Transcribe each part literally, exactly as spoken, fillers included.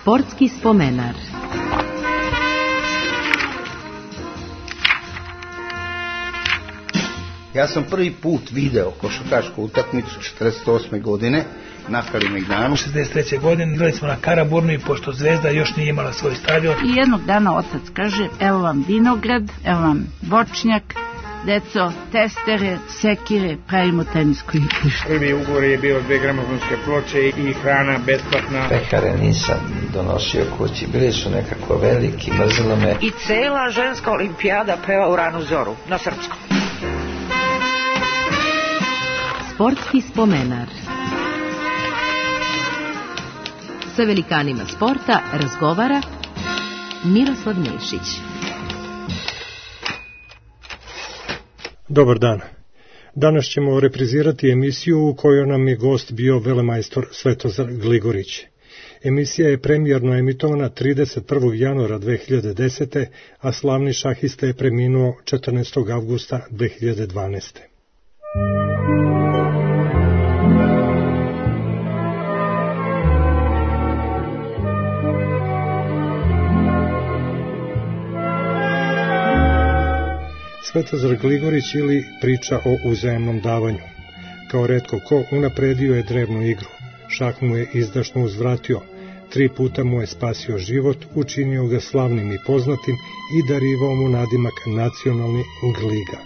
Sportski spomenar. Ja sam prvi put video košarkašku utakmicu četrdeset osme godine na Kalemegdanu. šezdeset treće godine igrali smo na Karaburnu i pošto Zvezda još nije imala svoj stadion. I jednog dana otac kaže, evo vam vinograd, evo vam voćnjak, deco, testere, sekire, pravimo tenisko igrište. Prvi ugovor je bio dve gramofonske ploče i hrana besplatna. Pekare nisam donosio kući, bili su nekako veliki, mrzilo me. I cela ženska olimpijada peva u ranu zoru, na srpskom. Sportski spomenar. Sa velikanima sporta razgovara Miroslav Nešić. Dobar dan. Danas ćemo reprizirati emisiju u kojoj nam je gost bio velemajstor Svetozar Gligorić. Emisija je premijerno emitovana trideset prvog januara dve hiljade desete. a slavni šahista je preminuo četrnaestog avgusta dve hiljade dvanaeste. Svetozar Gligorić ili priča o uzajamnom davanju. Kao retko ko unapredio je drevnu igru, šah mu je izdašno uzvratio, tri puta mu je spasio život, učinio ga slavnim i poznatim i darivao mu nadimak nacionalni Gliga.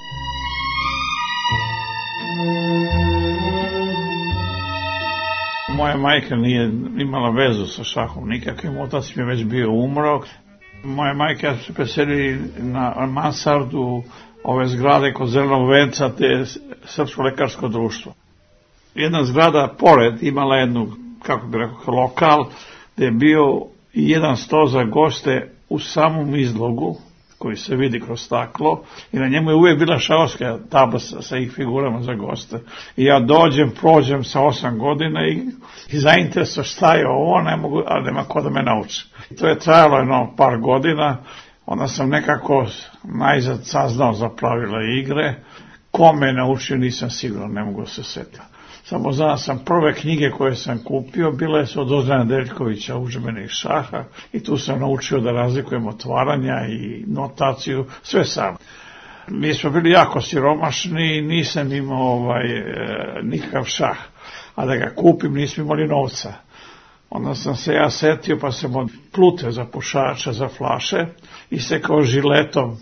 Moja majka nije imala vezu sa šahom nikakvim, otac mi je već bio umro. Moja majka se preselili na mansardu ove zgrade kod Zelenog venca, te je Srpsko lekarsko društvo. Jedna zgrada pored imala jednu, kako bi rekao, lokal, gde je bio jedan sto za goste u samom izlogu, koji se vidi kroz staklo, i na njemu je uvijek bila šahovska tabla sa, sa ih figurama za goste. I ja dođem, prođem sa osam godina i, i zainteresujem šta je ovo, ne mogu, ali nema ko da me nauči. I to je trajalo jedno par godina, onda sam nekako najzad saznao za pravila igre. Ko me naučio nisam siguran, ne mogu se setiti. Samo znam sam prve knjige koje sam kupio, bile su od Ozrena Deljkovića, Udžbenik šaha, i tu sam naučio da razlikujem otvaranja i notaciju, sve sam. Mi smo bili jako siromašni i nisam imao ovaj, e, nikakav šah, a da ga kupim nismo imali novca. Onda sam se ja setio, pa sam od plute za pušača, za flaše, isekao žiletom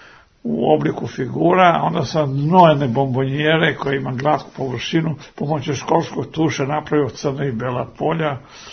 u obliku figura, onda sam dno jedne bombonjere koja ima glatku površinu pomoću školskog tuša napravio crna i bela polja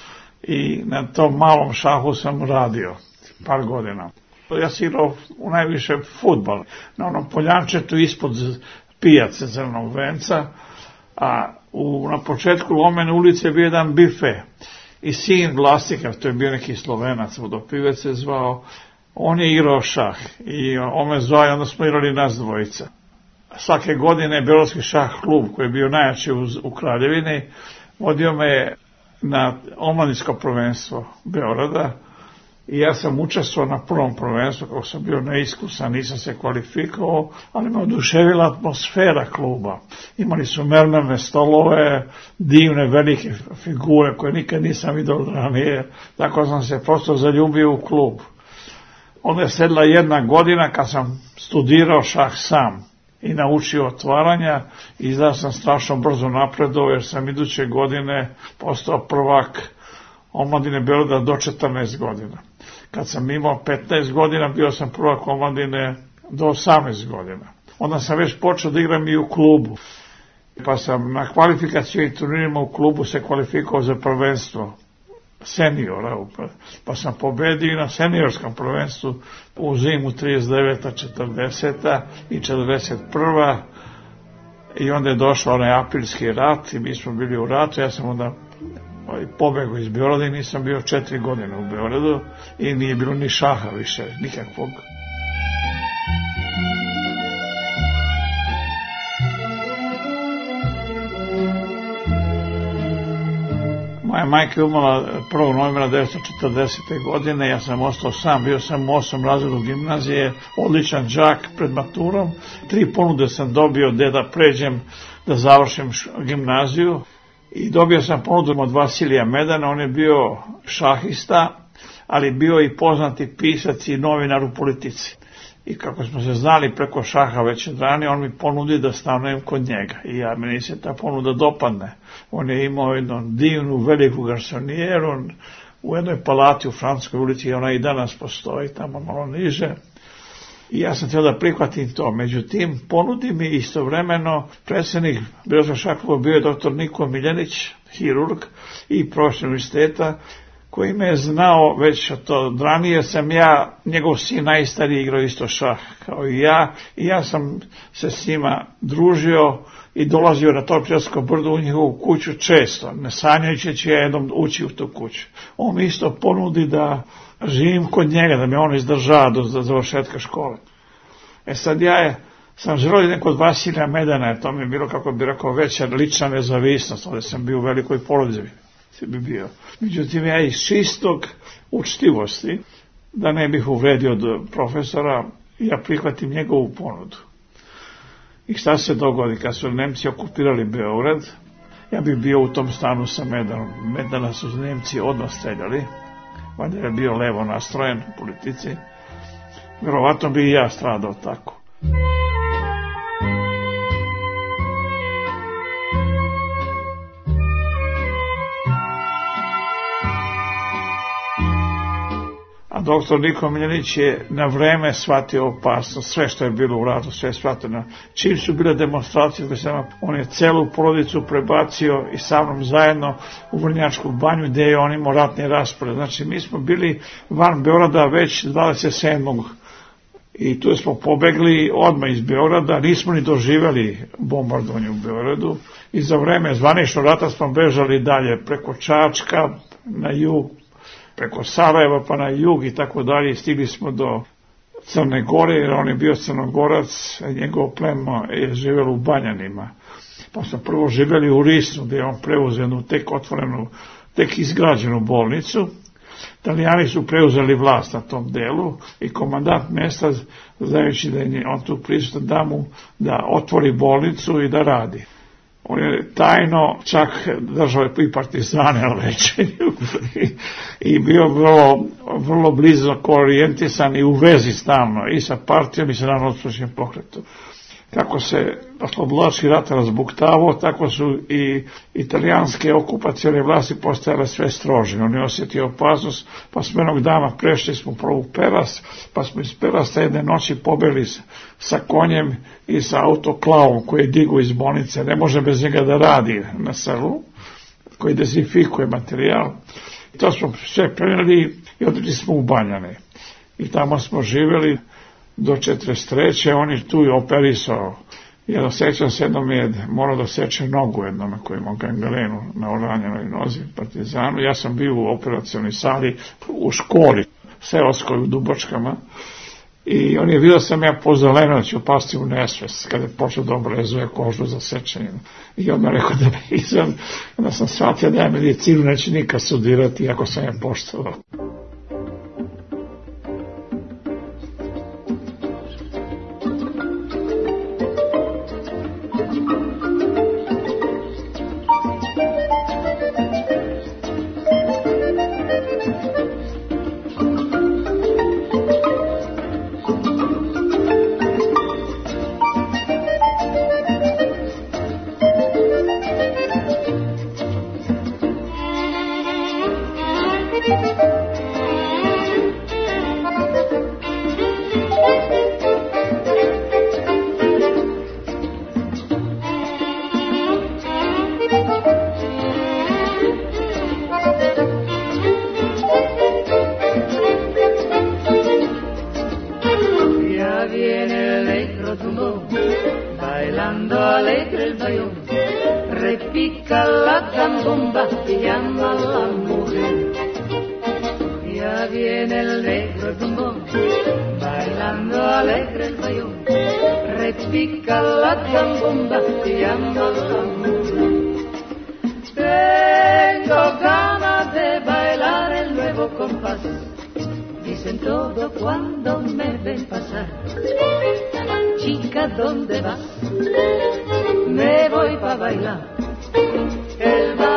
i na tom malom šahu sam radio par godina. Ja sam igrao u najviše fudbal na onom poljančetu ispod pijace Zelenog venca, a u, na početku Lomene ulice je bio jedan bife i sin vlasnika, to je bio neki Slovenac, Vodopivec se zvao, on je igrao šah i on me zvao i onda smo igrali nas dvojica. Svake godine Beogradski šah klub, koji je bio najjači u, u Kraljevini, vodio me na omladinsko prvenstvo Beograda i ja sam učestvovao na prvom prvenstvu, kako sam bio neiskusan, nisam se kvalifikovao, ali me oduševila atmosfera kluba. Imali su mermerne stolove, divne velike figure koje nikad nisam vidio ranije, tako sam se prosto zaljubio u klub. Onda je sedla jedna godina kad sam studirao šah sam i naučio otvaranja i da sam strašno brzo napredovao jer sam iduće godine postao prvak omladine Beograda do četrnaest godina. Kad sam imao petnaest godina bio sam prvak omladine do osamnaest godina. Onda sam već počeo da igram i u klubu. Pa sam na kvalifikacijnim turnirima u klubu se kvalifikovao za prvenstvo seniora, pa sam pobedio na seniorskom prvenstvu u zimu trideset deveta četrdeseta i četrdeset prva i onda je došao onaj aprilski rat i mi smo bili u ratu. Ja sam onda pobegao iz Beograda i nisam bio četiri godine u Beogradu i nije bilo ni šaha više, nikakvog. Moja majka je umrla prvog novembra devetsto četrdesete godine, ja sam ostao sam, bio sam u osmom razredu gimnazije, odličan đak pred maturom. Tri ponude sam dobio gde da pređem, da završim gimnaziju i dobio sam ponudu od Vasilija Medana. On je bio šahista, ali bio i poznati pisac i novinar u Politici. I kako smo se znali preko šaha već od ranije, on mi ponudi da stanujem kod njega. I ja, meni se ta ponuda dopadne. On je imao jednu divnu, veliku garsonijeru u jednoj palati u Francuskoj ulici, i ona i danas postoji, tamo malo niže. I ja sam htio da prihvatim to. Međutim, ponudi mi istovremeno predsjednik Beogradskog šaha kluba bio je doktor Niko Miljenić, hirurg i profesor univerziteta, koji me je znao već od to ranije. Sam ja, njegov sin najstariji, igrao isto šah kao i ja, i ja sam se s njima družio i dolazio na Torpčarsko brdo u njihovu kuću često, ne sanjajući će ja jednom ući u tu kuću. On mi isto ponudi da živim kod njega, da me on izdržava do završetka škole. E sad ja je, sam želio kod Vasilija Medana, to mi je bilo, kako bi rekao, veća lična nezavisnost, ovdje sam bio u velikoj porodici. Bi bio. Međutim, ja iz čistog učtivosti, da ne bih uvredio od profesora, ja prihvatim njegovu ponudu. I šta se dogodi? Kad su Nemci okupirali Beograd, ja bih bio u tom stanu sa Medanom. Medana su Nemci odmah streljali, valjda je bio levo nastrojen u Politici. Vjerovatno bi i ja stradao tako. A doktor Niko Miljenić je na vreme shvatio opasnost, sve što je bilo u ratu, sve je shvatio. Čim su bile demonstracije, on je celu porodicu prebacio i sa mnom zajedno u Vrnjačku banju, gdje je on imao ratni raspored. Znači, mi smo bili van Beograda već dvadeset sedmog i tu smo pobegli odmah iz Beograda, nismo ni doživjeli bombardovanje u Beogradu i za vreme zvaničnog rata smo bežali dalje preko Čačka na jug, preko Sarajeva pa na jug i tako dalje, stigli smo do Crne Gore, jer on je bio Crnogorac, a njegov plemo je živjelo u Banjanima. Pa smo prvo živjeli u Risnu, gdje je on preuzeo jednu tek otvorenu, tek izgrađenu bolnicu. Italijani su preuzeli vlast na tom delu i komandant mesta, znajući da je on tu prisutan, da mu da otvori bolnicu i da radi. On je tajno čak držao i partizane na lečenju i bio vrlo, vrlo blizako orijentisan i u vezi stalno i sa partijom i sa narodno-oslobodilačkim pokretom. Kako se oslobodilački rat razbuktavao, tako su i italijanske okupacione vlasti postajale sve strože. On je osjetio opasnost, pa smo jednog dana prešli smo prvo u Peras, pa smo iz Perasa jedne noći pobjeli sa konjem i sa autoklavom koji je digao iz bolnice. Ne može bez njega da radi na selu, koji dezinfikuje materijal. I to smo sve prenijeli i otišli smo u Banjane. I tamo smo živjeli do četrdeset treće. On je tu i operisao. Ja sećam se, jednom je morao da seče nogu jednome koji imao gangrenu na oranjenoj nozi, partizanu. Ja sam bio u operacionoj sali u školi seoskoj u Dubočkama i on je vidio sam ja pozeleno da ću pasti u nesvest kada je počeo da obrezuje kožu za sečenje. I on me rekao da me izam, onda sam shvatio da ja medicinu neće nikad studirati, iako sam je poštovao. ¿Dónde vas? Me voy pa' bailar el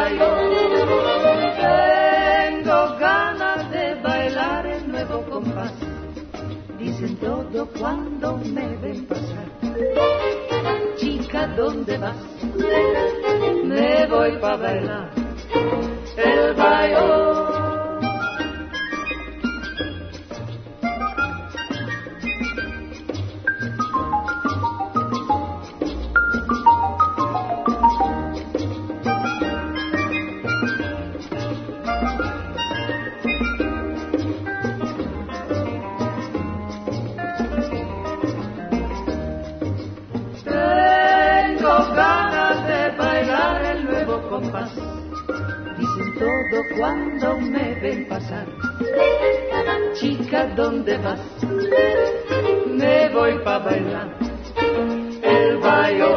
donde vas, me voy pa' bailar el baile. Dicen todo cuando me ven pasar. Chica, ¿dónde vas? Me voy pa' bailar el baile.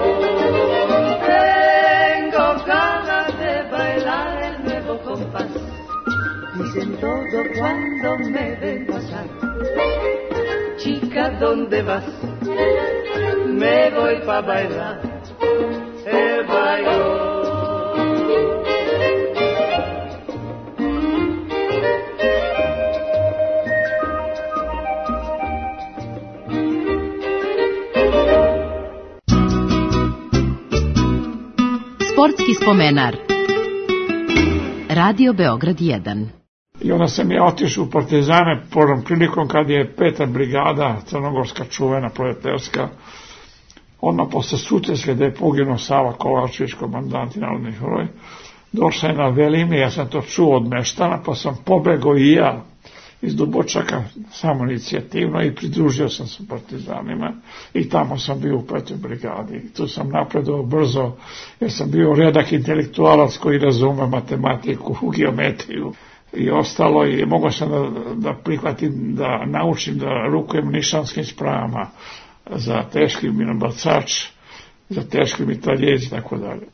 Tengo ganas de bailar el nuevo compás. Dicen todo cuando me ven pasar. Chica, ¿dónde vas? Me voy pa' bailar el baile. Sportski spomenar. Radio Beograd jedan. I onda sam ja otišao u Partizane porom prilikom kad je peta brigada, crnogorska čuvena, proletarska, odmah posle Sutjeske da je poginuo Sava Kovačević, komandant i narodni heroj, došla je na Velimi, ja sam to čuo od meštana, pa sam pobegao i ja iz Dubočaka samo inicijativno i pridružio sam se Partizanima i tamo sam bio u petoj brigadi. Tu sam napredovao brzo jer sam bio redak intelektualac koji razume matematiku, geometriju i ostalo i mogao sam da, da prihvatim, da naučim da rukujem nišanskim spravama za teški minobacač, za teški mitraljez i tako dalje.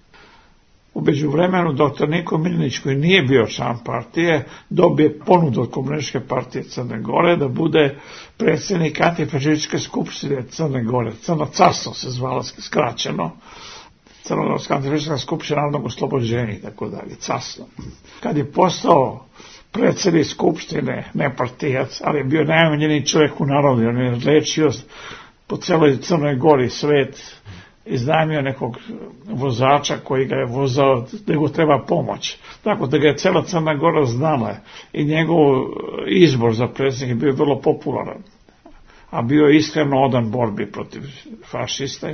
U međuvremenu doktor Niko Miljanić, koji nije bio član partije, dobije ponudu od Komunističke partije Crne Gore da bude predsjednik antifašističke skupštine Crne Gore. Crno carstvo se zvala skraćeno. Crnogorska antifašistička skupština narodnog oslobođenja i tako dalje, carstvo. Kad je postao predsjednik skupštine, ne partijac, ali je bio najomiljeniji čovjek u narodu, on je lečio po celoj Crnoj Gori svet, iznajmio nekog vozača koji ga je vozao, da go treba pomoć. Tako da ga je cela Crna Gora znala i njegov izbor za predsjednik je bio vrlo popularan. A bio je iskreno odan borbi protiv fašista.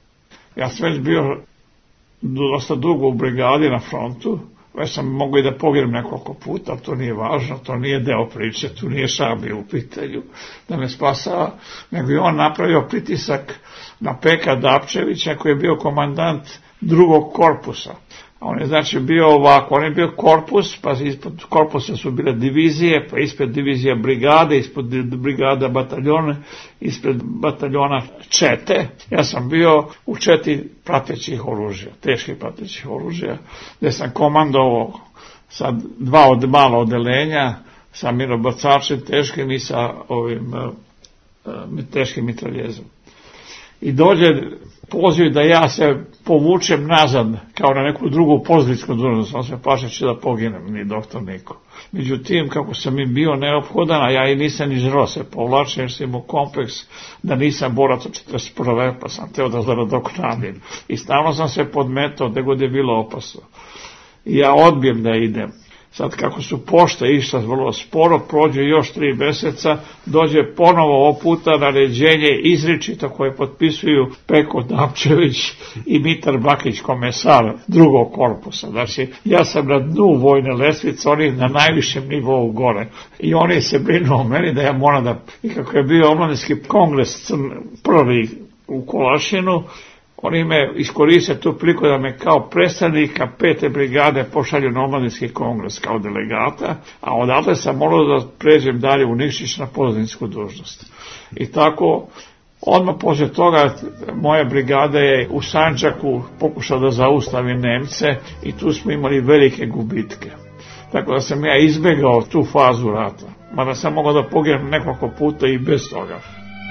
Ja sam već bio dosta dugo u brigadi na frontu, već sam mogao i da poginem nekoliko puta, to nije važno, to nije deo priče, tu nije Šabi u pitanju da me spasava, nego je on napravio pritisak na Peka Dapčevića koji je bio komandant drugog korpusa. A on je znači bio ovako, on je bio korpus, pa ispod korpusa su bile divizije, pa ispred divizija brigade, ispod brigada bataljona, ispred bataljona čete. Ja sam bio u četi pratećih oružja, teških pratećih oružja, gdje sam komandovao sa dva od mala odelenja, sa minobacačem teškim i sa ovim uh, teškim mitraljezom. I dođe poziv da ja se povučem nazad kao na neku drugu poziciju dužnost, on se plašeći da poginem, ni doktor Niko. Međutim, kako sam im bio neophodan, a ja i nisam ni žrao se povlačen, jer sam imao kompleks da nisam borac od četrdeset prve, pa sam teo da nadoknadim. I stalno sam se podmetao gde god je bilo opasno. I ja odbijem da idem. Sad kako su pošte išla vrlo sporo, prođe još tri meseca, dođe ponovo ovog puta naređenje izričito koje potpisuju Peko Dapčević i Mitar Bakić, komesar drugog korpusa. Znači, ja sam na dnu vojne lestvice, oni na najvišem nivou gore. I oni se brinu o meni da ja moram da... I kako je bio omladinski kongres prvi u Kolašinu, oni me iskoriste tu priliku da me kao predstavnika pete brigade pošalju na omladinski kongres kao delegata, a odatle sam morao da pređem dalje u Nikšić na pozadinsku dužnost. I tako, odmah posle toga moja brigada je u Sandžaku pokušala da zaustavi Nemce i tu smo imali velike gubitke. Tako da sam ja izbegao tu fazu rata, mada sam mogao da poginem nekoliko puta i bez toga.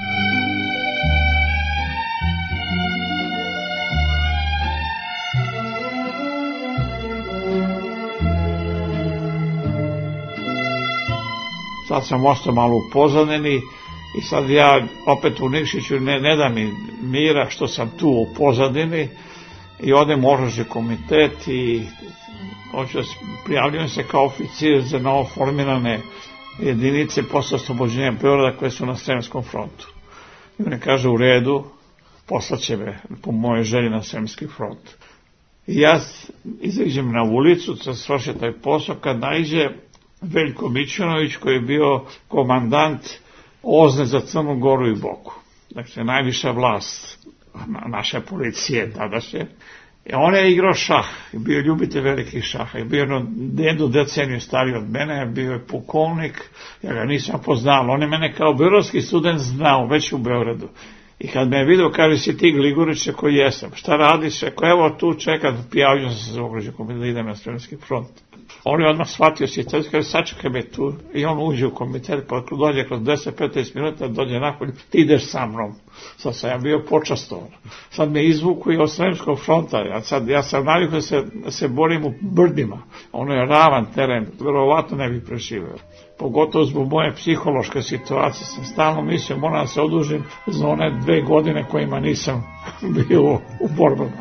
Sad sam ostao malo u pozadini i sad ja opet u Nikšiću ne, ne da mi mira što sam tu u pozadini i odem u oružje komitet i hoću da prijavljujem se kao oficir za novo formirane jedinice posle oslobođenja Beograda koje su na Sremskom frontu. I on kaže u redu, poslaće me po moje želji na Sremski front. I ja izađem na ulicu, da svrši taj posao, kad naiđe Veljko Mićunović koji je bio komandant Ozne za Crnu Goru i Boku. Dakle, najviša vlast naše policije tadašnje. I on je igrao šah, bio ljubitelj velikih šaha, i bio jednu deceniju stariji od mene, bio je pukovnik, ja ga nisam poznao, on je mene kao beogradski student znao, već u Beogradu. I kad me je vidio, kaže, si ti Gligorić, koji jesam, šta radiš, ako evo tu čekam, prijavljam se za okružje komitet da idem na Sremski front. On je odmah shvatio si, kaže, sačekaj me tu, i on uđe u komitet, pa dođe kroz deset do petnaest minuta, dođe napolje, ti ideš sa mnom. Sad sam ja bio počastovan. Sad me izvuku i od Sremskog fronta, ja, sad, ja sam navikao da se, da se borim u brdima, ono je ravan teren, verovatno ne bih preživeo. Pogotovo zbog moje psihološke situacije, sam stalno mislio, moram da se odužim za one dve godine kojima nisam bio u borbama.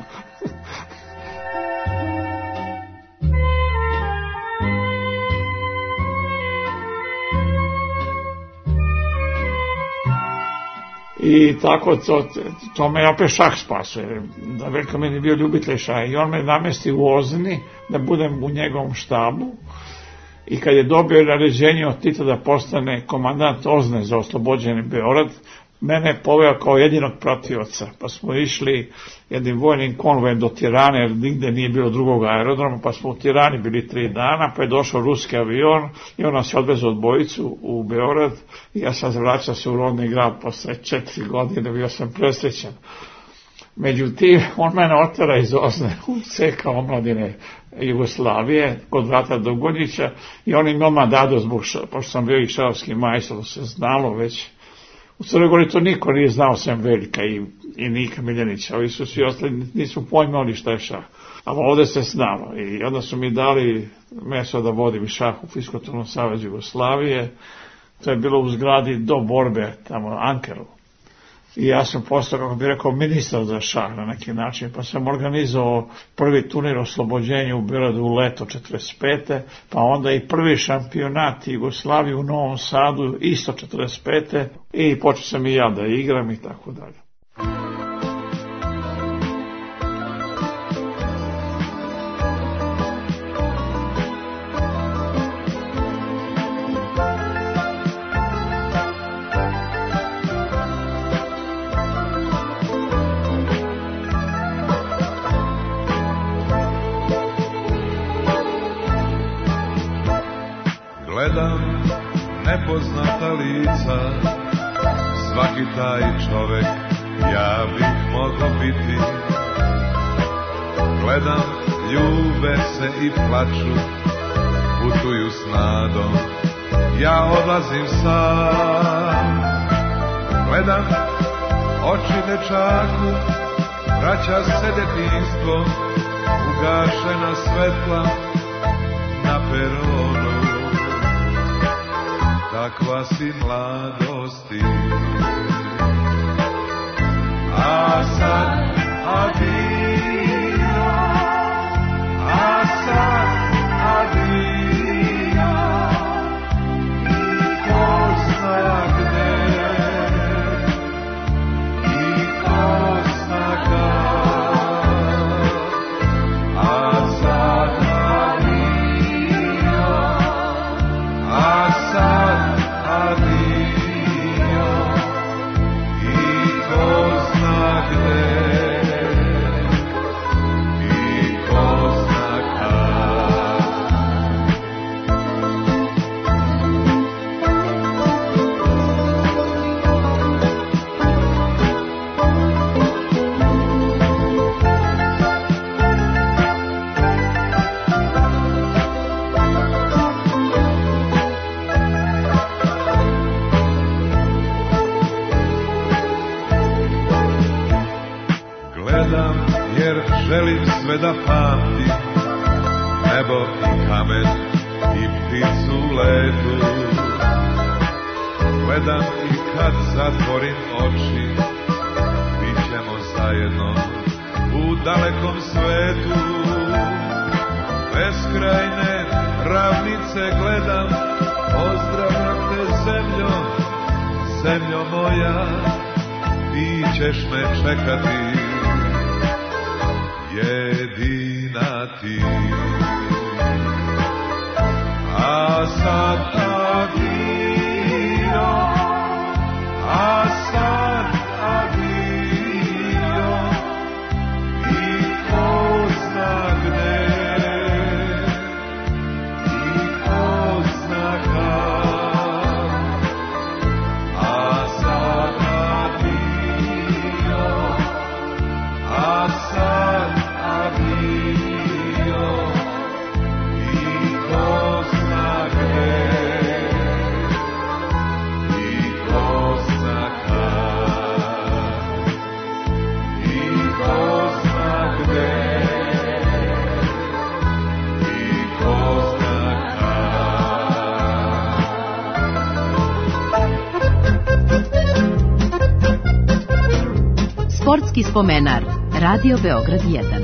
I tako, to, to me opet šah spasuje, da Veljko meni bio ljubitelj šaha i on me namesti u Ozni da budem u njegovom štabu. I kad je dobio naređenje od Tita da postane komandant Ozne za oslobođeni Beograd, mene je poveo kao jedinog pratioca, pa smo išli jednim vojnim konvojem do Tirane, jer nigde nije bilo drugog aerodroma, pa smo u Tirani bili tri dana, pa je došao ruski avion i on nas je odvezao od Bojicu u Beograd i ja sam vraćao se u rodni grad posle četiri godine, bio sam presrećan. Međutim, on mene otera iz Ozne u C K omladine Jugoslavije, kod vrata Dugonjića, i on im odmah dado zbog, pošto sam bio i šahovski majstor, se znalo već. U Crnoj Gori to niko nije znao sem Veljka i, i Nika Miljanića, ovi su svi ostali, nisu pojmali šta je šah. A ovde se znalo i onda su mi dali mesto da vodim šah u Fiskotornom savezu Jugoslavije, to je bilo u zgradi do borbe, tamo Ankeru. I ja sam postao, kako bih rekao, ministar za šah na neki način, pa sam organizovao prvi turnir oslobođenja u Beogradu u leto četrdeset pete pa onda i prvi šampionat Jugoslavije u Novom Sadu isto četrdeset pete i počeo sam i ja da igram i tako dalje. Gledam nepoznata lica, svaki taj čovek ja bih mogao biti. Gledam, ljube se i plaču, putuju s nadom, ja odlazim sam. Gledam, oči dečaku, vraća se detinjstvo, ugašena svetla na peronu. Takva si mladosti, a sad adio, a sad adio, i ko zna gde, i ko zna kad, a sad adio, a sad želim sve da pamtim, nebo i kamen i pticu letu. Gledam i kad zatvorim oči, bit ćemo zajedno u dalekom svetu. Beskrajne ravnice gledam, pozdravljam te zemljo, zemljo moja, ti ćeš me čekati, jedina ti. A sad adio, a sad adio, i ko zna gde, i ko zna kad. A sad adio, a sad adio, i ko zna gde, i ko zna kad, i ko zna gde, i ko zna kad. Sportski spomenar. Radio Beograd jedan.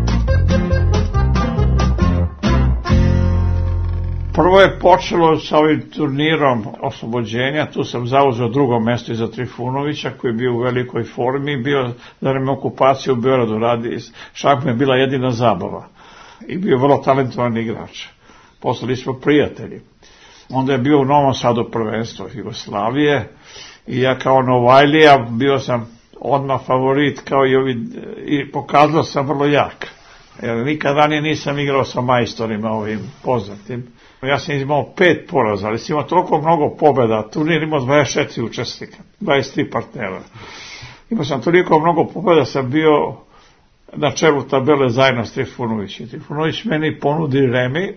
Prvo je počelo sa ovim turnirom oslobođenja, tu sam zauzeo drugo mesto iza Trifunovića koji je bio u velikoj formi, bio za vreme okupacije u Beogradu, radi, šah mi je bila jedina zabava i bio vrlo talentovan igrač. Postali smo prijatelji. Onda je bio u Novom Sadu prvenstvo Jugoslavije i ja kao Novajlija bio sam odmah favorit kao i ovi, i pokazao sam vrlo jak. Jer nikad ranije nisam igrao sa majstorima ovim poznatim. Ja sam imao pet poraza, ali sam imao toliko mnogo pobjeda, turnir imao dvadeset četiri učesnika, dvadeset tri partnera. Imao sam toliko mnogo pobjeda, sam bio na čelu tabele zajedno s Trifunovićem. Trifunović meni ponudi remi,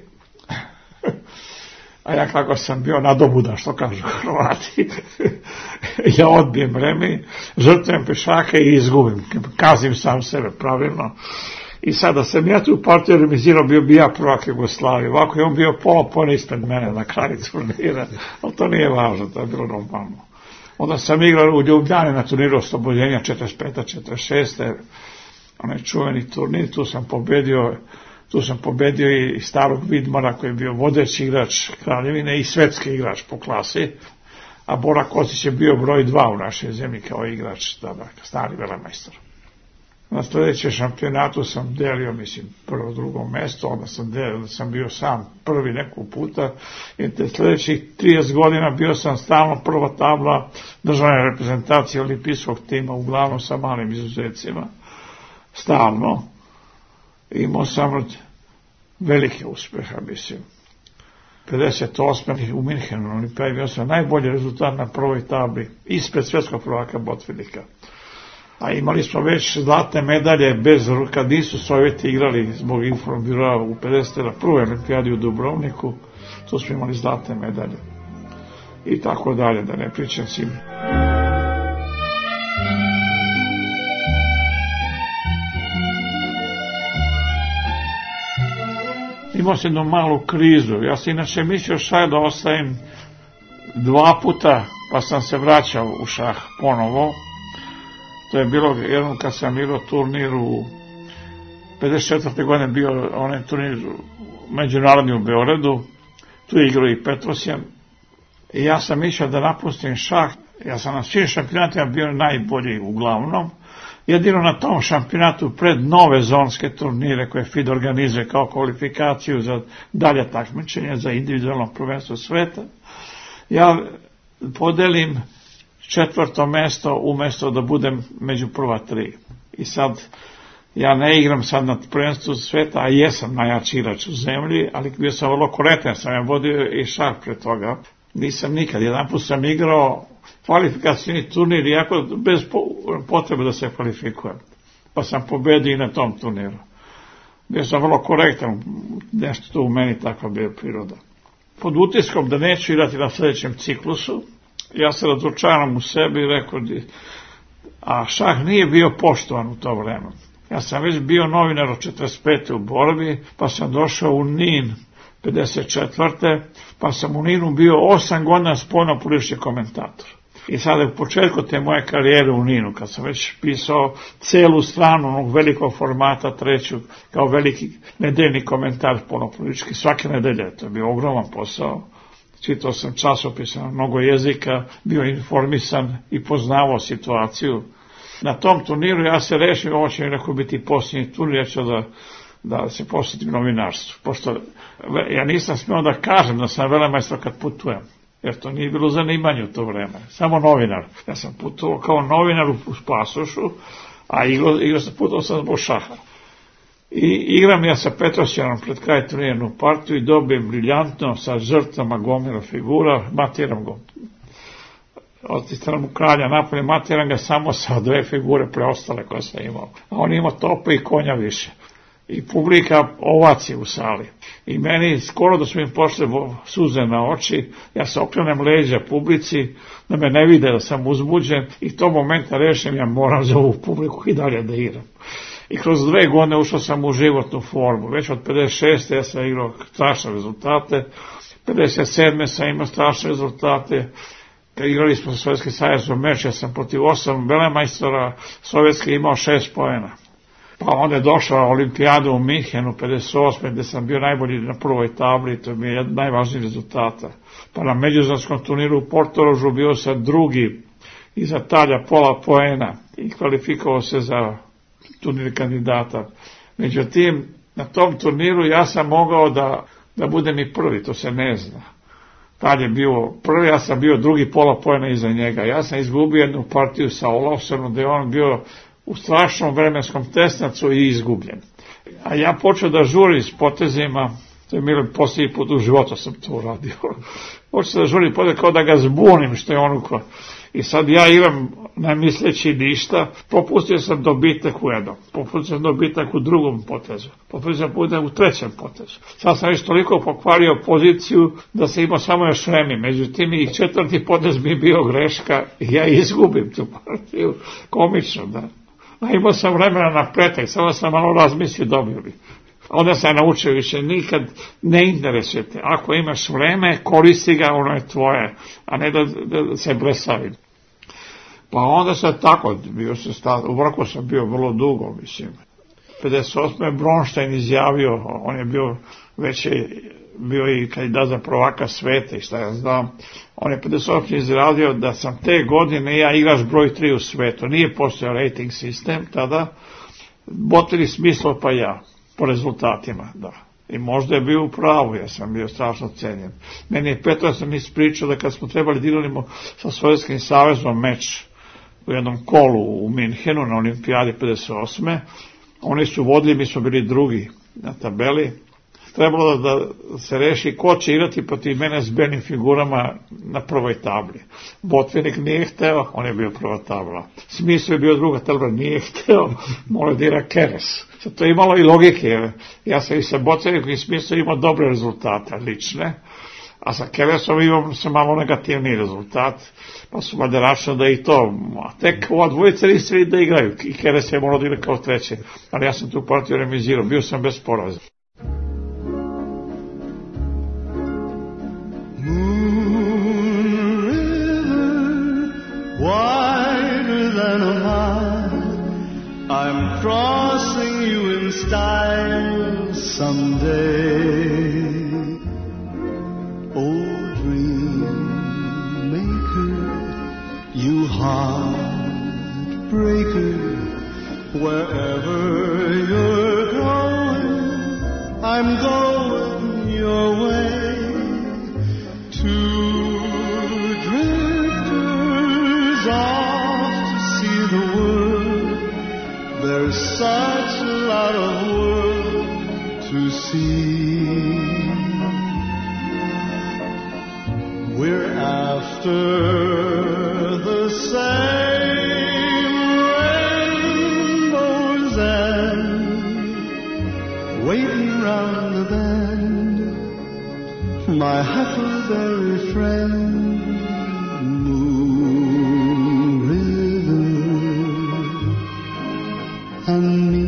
a ja kako sam bio nadobudan, što kažu Hrvati, ja odbijem remi, žrtvujem pešake i izgubim, kazim sam sebe pravilno. I sada sam ja tu partiju remizirao, bio bi ja prvak Jugoslavije, ovako je on bio pola pone ispred mene na kraju turnira, ali to nije važno, to je bilo normalno. Onda sam igrao u Ljubljani na turniru oslobođenja četrdeset pete četrdeset šeste onaj čuveni turnir, tu sam pobedio, tu sam pobedio i starog Vidmara koji je bio vodeći igrač Kraljevine i svetski igrač po klasi, a Bora Kocić je bio broj dva u našoj zemlji kao igrač, tada, stari velemajstor. Na sljedećem šampionatu sam delio, mislim, prvo, drugo mesto, onda sam, delio, sam bio sam prvi neku puta i te sljedećih trideset godina bio sam stalno prva tabla državne reprezentacije olimpijskog tima, uglavnom sa malim izuzecima, stalno. Imao sam velike uspjeha, mislim. pedeset osme u Minhenu, olimpijadi, imao sam najbolji rezultat na prvoj tabli, ispred svjetskog prvaka Botvinnika. A imali smo već zlatne medalje bez, kad nisu Sovjeti igrali zbog Informbira u pedesete na prvoj olimpijadi u Dubrovniku, tu smo imali zlatne medalje. I tako dalje, da ne pričam s im. Imao sam jednu malu krizu. Ja sam inače mislio šah da ostavim dva puta, pa sam se vraćao u šah ponovo. To je bilo jednom kad sam igrao turnir u pedeset četvrte godine bio onaj turnir međunarodni u Beogradu, tu je igrao i Petrosjan. I ja sam išao da napustim šah, ja sam na svim šampionatima bio najbolji uglavnom. Jedino na tom šampionatu pred nove zonske turnire koje F I D organizuje kao kvalifikaciju za dalje takmičenje za individualno prvenstvo sveta, ja podelim četvrto mesto umjesto da budem među prva tri. I sad ja ne igram sad na prvenstvu sveta, a jesam najjači igrač u zemlji, ali bio sam vrlo korektan, sam ja vodio i šah pre toga. Nisam nikad, jedan put sam igrao kvalifikacijni turnir, iako bez potrebe da se kvalifikujem. Pa sam pobedio i na tom turniru. Bio sam vrlo korektan, nešto tu u meni takva bio priroda. Pod utiskom da neću igrati na sljedećem ciklusu, ja se razočaram u sebi i rekao, a šah nije bio poštovan u to vreme. Ja sam već bio novinar od četrdeset pete u borbi, pa sam došao u Nin pedeset četvrte pa sam u Ninu bio osam godina spoljnopolitički komentator. I sada u početku te moje karijere u Ninu, kad sam već pisao celu stranu onog velikog formata, treću, kao veliki nedeljni komentar politički svake nedelje, to je bio ogroman posao. Čitao sam časopise na mnogo jezika, bio informisan i poznavao situaciju. Na tom turniru ja se rešim, ovo će mi neko biti posljednji turnir, ja ću da, da se posjetim novinarstvu. Pošto ja nisam smio da kažem da sam velemajstor kad putujem, jer to nije bilo zanimanje u to vreme, samo novinar. Ja sam putovao kao novinar u pasošu, a igrao, igrao sam putovao sam zbog šaha. I igram ja sa Petrosjanom pred kraj turnirnu partiju i dobijem briljantno sa žrtvama gomila figura, matiram go. Otistaram u kralja napolje, matiram ga samo sa dve figure preostale koje sam imao. A on ima topa i konja više. I publika ovacije u sali. I meni skoro da su mi pošle suze na oči, ja se okrenem leđa publici, da me ne vide da sam uzbuđen i to momenta rešim, ja moram za ovu publiku i dalje da igram. I kroz dve godine ušao sam u životnu formu. Već od pedeset šeste ja sam igrao strašne rezultate, pedeset sedme sam imao strašne rezultate. Kad igrali smo sa Sovjetskim savezom meč, ja sam protiv osam velemajstora, Sovjetski imao šest poena. Pa onda je došla olimpijada u Minhenu pedeset osme gde sam bio najbolji na prvoj tabli, to je jedan najvažniji rezultata. Pa na međunarodnom turniru u Portorožu bio sam drugi iza Talja pola poena i kvalifikovao se za turnir kandidata. Međutim, na tom turniru ja sam mogao da, da budem i prvi, to se ne zna. Tad je bio prvi, ja sam bio drugi pola pojena iza njega. Ja sam izgubio jednu partiju sa Olofsonom, gde je on bio u strašnom vremenskom tesnacu i izgubljen. A ja počeo da žurim s potezima, to je bilo posljednji put u životu sam to uradio. Počeo da žurim potez kao da ga zbunim što je on uko. I sad ja igram ne misleći ništa, popustio sam dobitak u jednom, popustio sam dobitak u drugom potezu, popustio sam dobitak u trećem potezu. Sad sam već toliko pokvario poziciju da se imao samo još vreme, međutim i četvrti potez mi bio greška i ja izgubim tu partiju, komično, da. A imao sam vremena na pretek, samo sam malo razmislio, dobio bi. Onda sam naučio više, nikad ne interesujete. Ako imaš vreme, koristi ga, ono je tvoje, a ne da, da se blesavi. Pa onda sam tako, bio sam stav, u vrhu sam bio vrlo dugo, mislim. pedeset osme Bronstein izjavio, on je bio već je bio i kandidat za prvaka sveta i šta ja znam. On je pedeset osme izradio da sam te godine ja igrač broj tri u svetu. Nije postojao rating sistem tada, botili smislo pa ja. Po rezultatima, da. I možda je bio u pravu, ja sam bio strašno cenjen. Meni je Petar sam ispričao da kad smo trebali da igramo sa Sovjetskim savezom meč u jednom kolu u Minhenu na olimpijadi pedeset osme oni su vodili, mi smo bili drugi na tabeli. Trebalo da se reši ko će igrati protiv mene s belim figurama na prvoj tabli. Botvinik nije hteo, on je bio prva tabla. Smisao je bio druga tabla, nije hteo, mora da igra Keres. Sad to je imalo i logike. Ja sam i sa Botvinikom i Smisao imao dobre rezultate, lične, a sa Keresom imao sam malo negativni rezultat, pa su valjda računali da i to, a tek ova dvojica nisi da igraju, i Keres je morao da igra kao treće, ali ja sam tu partiju remizirao, bio sam bez poraza. Wider than a mile, I'm crossing you in style someday. Oh, dream maker, you heartbreaker, wherever you're going, I'm going your way. Two drifters off to see the world. There's such a lot of world to see. We're after the same rainbow's end, waiting round the bend, my huckleberry friend, Moon River and me.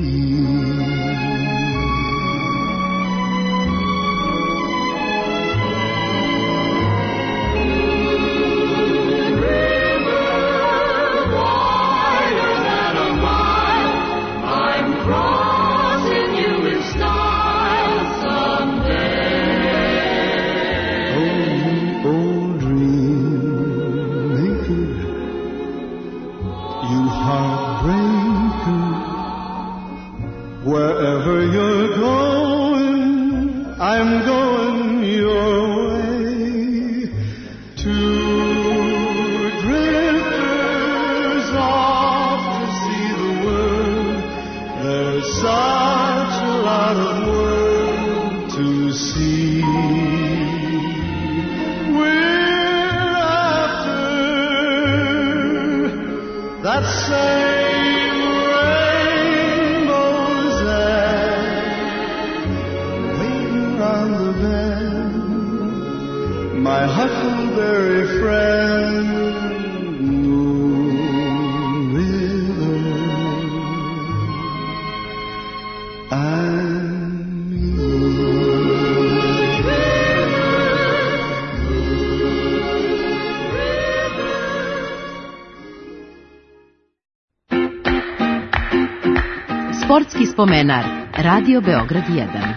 River, going your way. Two drifters off to see the world. There's such a lot of world to see. We're after that same rainbow's end, waiting on the bend, my huckleberry friend, Moon River, and you. Sportski spomenar, Radio Beograd jedan.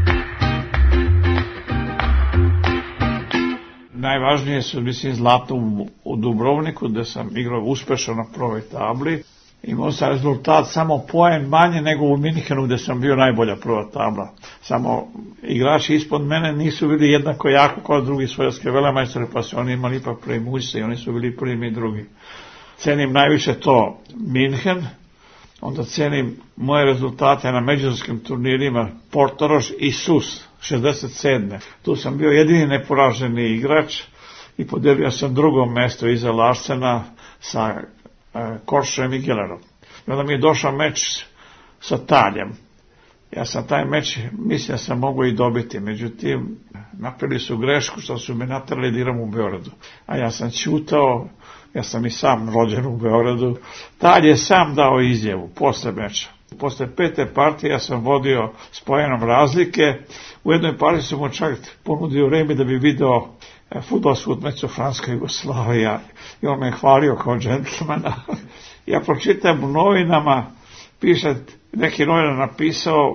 Najvažnije su, mislim, zlato u, u Dubrovniku, gde sam igrao uspešno na prvoj tabli. Imao sam rezultat samo poen manje nego u Minhenu, gde sam bio najbolja prva tabla. Samo igrači ispod mene nisu bili jednako jako kao drugi svjetski velemajstori, pa su oni imali ipak premoćstvo i oni su bili prvi i drugi. Cenim najviše to Minhen, onda cenim moje rezultate na međunarodnim turnirima Portorož i Sus šezdeset sedme. Tu sam bio jedini neporaženi igrač i podelio sam drugo mesto iza Larsena sa e, Koršem i Gellerom. I onda mi je došao meč sa Taljem. Ja sam taj meč, mislim da sam mogu i dobiti, međutim, napravili su grešku što su me natrali da igram u Beogradu. A ja sam ćutao, ja sam i sam rođen u Beogradu. Talj je sam dao izjavu posle meča. Posle pete partije ja sam vodio s pojenom razlike. U jednoj partiji sam mu čak ponudio vreme da bi video e, fudbalsku utakmicu Francuska Jugoslavija i on me hvalio kao džentlmana. Ja pročitam u novinama, piše, neki novinar napisao,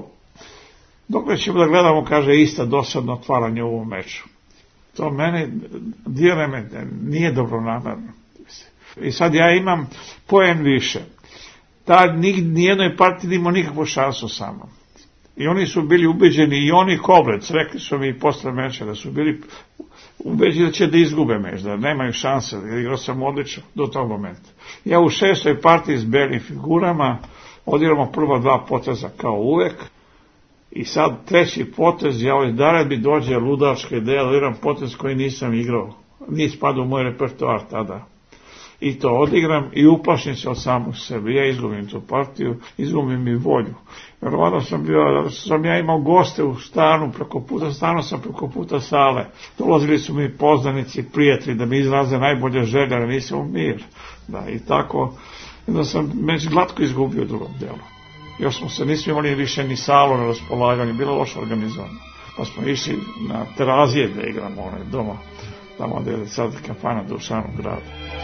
dok ćemo da gledamo, kaže, ista dosadno otvaranje u ovom meču. To meni, dijele me, nije dobronamerno. I sad ja imam poen više. Ta nijednoj partiji nimao nikakvu šansu sa mnom. I oni su bili ubeđeni, i oni Koblec, rekli su mi posle meča da su bili ubeđeni da će da izgube meč, da nemaju šanse, jer igrao sam odlično do tog momenta. Ja u šestoj partiji s belim figurama odigramo prva dva poteza kao uvek, i sad treći potez, ja ovaj darebi dođe ludačka ideja da igram potez koji nisam igrao, nije spadao u moj repertoar tada. I to odigram i uplašim se od samog sebe. Ja izgubim tu partiju, izgubim i volju. Verovatno sam bio, sam ja imao goste u stanu, preko puta stanu sam preko puta sale. Dolazili su mi poznanici, prijatelji da mi izraze najbolje želje, ali nisam u mir. Da, i tako, da sam među glatko izgubio u drugom delu. Još smo se, nismo imali više ni salu na raspolaganju, bilo loše organizovano. Pa smo išli na Terazije da igramo onaj doma, tamo gde je sad kafana Dušanog grada.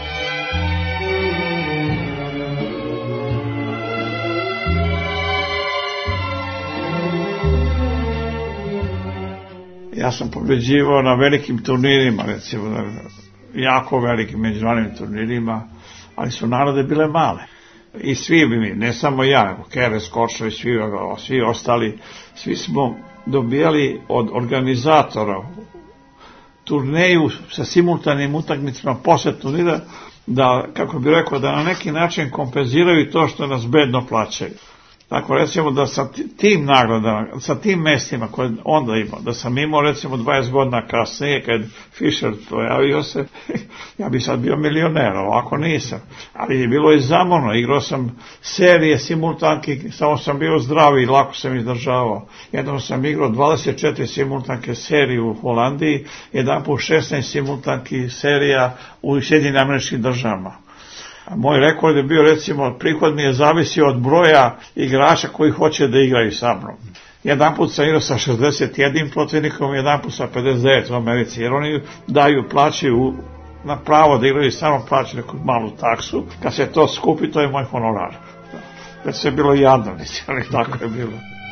Ja sam pobeđivao na velikim turnirima, recimo, na jako velikim međunarodnim turnirima, ali su narode bile male. I svi bi mi, ne samo ja, Keres, Koršović, svi, svi ostali, svi smo dobijali od organizatora turneju sa simultanim utakmicama posle turnira, da, kako bi rekao, da na neki način kompenziraju to što nas bedno plaćaju. Tako, recimo, da sa tim nagradama, sa tim mestima koje onda imao, da sam imao, recimo, dvadeset godina kasnije, kad Fischer pojavio se, ja bi sad bio milioner, ovako nisam. Ali je bilo i zamorno, igrao sam serije simultanki, samo sam bio zdravi i lako sam izdržavao. Jednom sam igrao dvadeset četiri simultanke serije u Holandiji, jedan po šesnaest simultanki serija u Sjedinjenim Američkim Državama. Moj rekord je bio, recimo, prihod mi je zavisio od broja igrača koji hoće da igraju sa mnom. Jedan put sam igrao sa šezdeset jednim protivnikom, jedan put sa pedeset devet u Americi, jer oni daju, plaćaju na pravo da igraju samo plaćaju neku malu taksu. Kad se to skupi, to je moj honorar. Već se je bilo jadno, mislim, ali tako je bilo.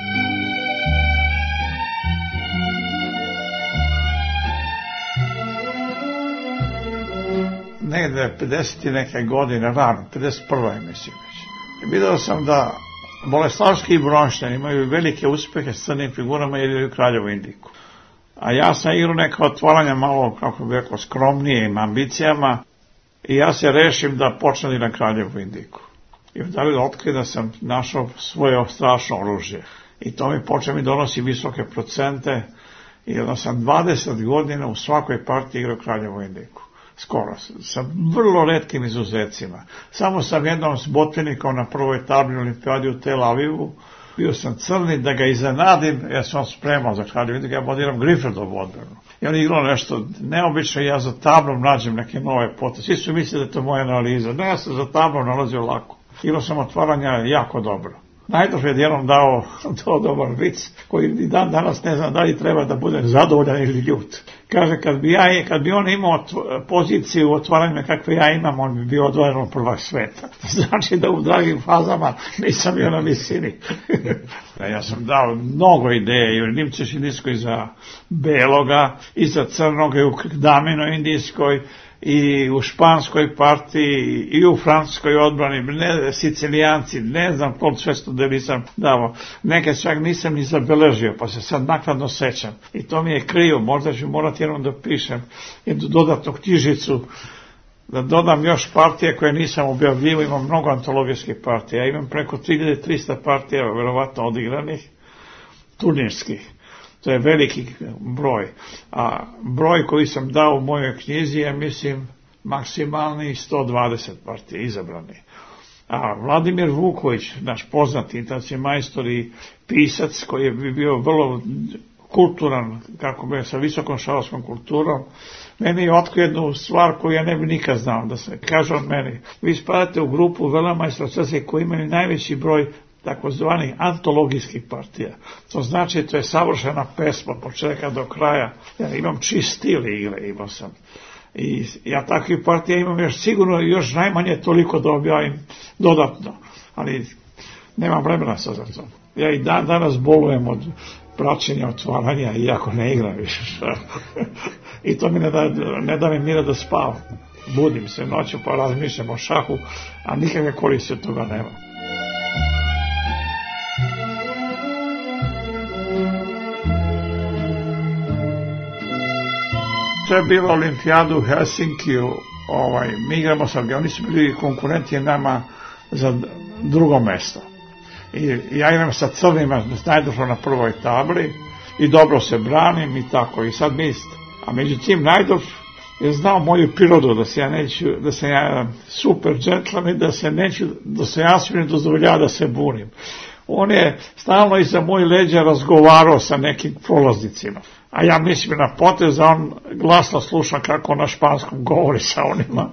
Negde pedeset neke godine, rano, pedeset prva mislim već. Vidio sam da Boleslavski i Bronštajn imaju velike uspehe s crnim figurama jer igraju Kraljevu Indiku. A ja sam igrao neka otvaranja malo, kako bi rekao, skromnijim ambicijama i ja se rešim da počnem na Kraljevu Indiku. I da li otkrio da sam našao svoje strašno oružje. I to mi počne mi donosi visoke procente i onda sam dvadeset godina u svakoj partiji igrao Kraljevu Indiku. Skoro, sa vrlo retkim izuzecima. Samo sam jednom s Botvinnikom na prvoj tabli olimpijadi u Tel Avivu, bio sam crni da ga iznenadim, ja sam spremao za Kraljevu Indiku, ja bodiram Griffordovu odbranu. I on je igrao nešto neobično i ja za tablom nađem neke nove poteze. Svi su mislili da je to moja analiza. Ne, ja sam za tablom nalazio lako. Igrao sam otvaranja jako dobro. Najdolje je jednom dao, dao dobar vic, koji i dan danas ne znam da li treba da bude zadovoljan ili ljut. Kaže, kad bi, ja, kad bi on imao poziciju u otvaranjima kakve ja imam, on bi bio odvojeno prvak sveta. Znači da u dragim fazama nisam bio na visini. Ja sam dao mnogo ideje i u Nimčeš-Indijskoj za beloga, i za crnoga, i u Damino-Indijskoj, i u španskoj partiji, i u francuskoj odbrani, ne, Sicilijanci, ne znam koliko sve da nisam dao. Neke čak nisam ni zabeležio, pa se sad nakladno sećam. I to mi je krivo, možda ću morati jednom da pišem jednu dodatnu knjižicu, da dodam još partije koje nisam objavljivao, imam mnogo antologijskih partija, ja imam preko tri hiljade trista partija, verovatno odigranih, turnirskih. To je veliki broj. A broj koji sam dao u mojoj knjizi je, mislim, maksimalni sto dvadeset partija izabrani. A Vladimir Vuković, naš poznati internacionalni majstor i pisac, koji je bio vrlo kulturan, kako bi sa visokom šahovskom kulturom, meni je otkrio jednu stvar koju ja ne bi nikad znao, da se kaže on meni, vi spadate u grupu velemajstora svjetskih koji imaju najveći broj takozvanih antologijskih partija. To znači, to je savršena pesma, početka do kraja. Ja imam čist stil igre, imao sam. I ja takvih partija imam još sigurno, još najmanje toliko da objavim dodatno. Ali nemam vremena sa za to. Ja i dan danas bolujem od praćenja, otvaranja, iako ne igram više šah. I to mi ne da, ne da mi mira da spavam. Budim se noću pa razmišljam o šahu, a nikakve koristi od toga nema. To je bila olimpijada u Helsinkiju, ovaj, mi igramo sa, oni su bili konkurenti nama za drugo mesto. I ja imam sa crnima, najdošlo na prvoj tabli i dobro se branim i tako. I sad mi, a međutim Najdorf je znao moju prirodu, da se ja neću, da sam ja super džentlmen i da se neću, da se ja ne dozvoljava da se bunim. On je stalno iza mojih leđa razgovarao sa nekim prolaznicima. A ja mislim na potez, a on glasno sluša kako na španskom govori sa onima.